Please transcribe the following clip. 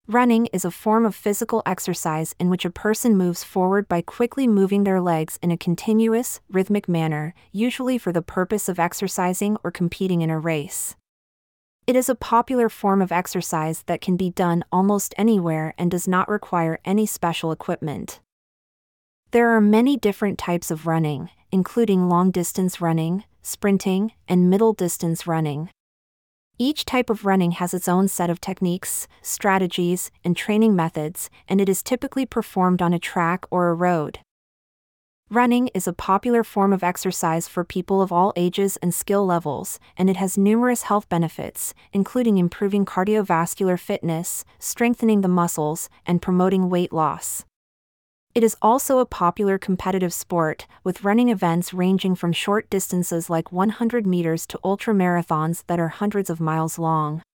Running is a form of physical exercise in which a person moves forward by quickly moving their legs in a continuous, rhythmic manner, usually for the purpose of exercising or competing in a race. It is a popular form of exercise that can be done almost anywhere and does not require any special equipment. There are many different types of running, including long-distance running, sprinting, and middle-distance running. Each type of running has its own set of techniques, strategies, and training methods, and it is typically performed on a track or a road. Running is a popular form of exercise for people of all ages and skill levels, and it has numerous health benefits, including improving cardiovascular fitness, strengthening the muscles, and promoting weight loss. It is also a popular competitive sport, with running events ranging from short distances like 100 meters to ultramarathons that are hundreds of miles long.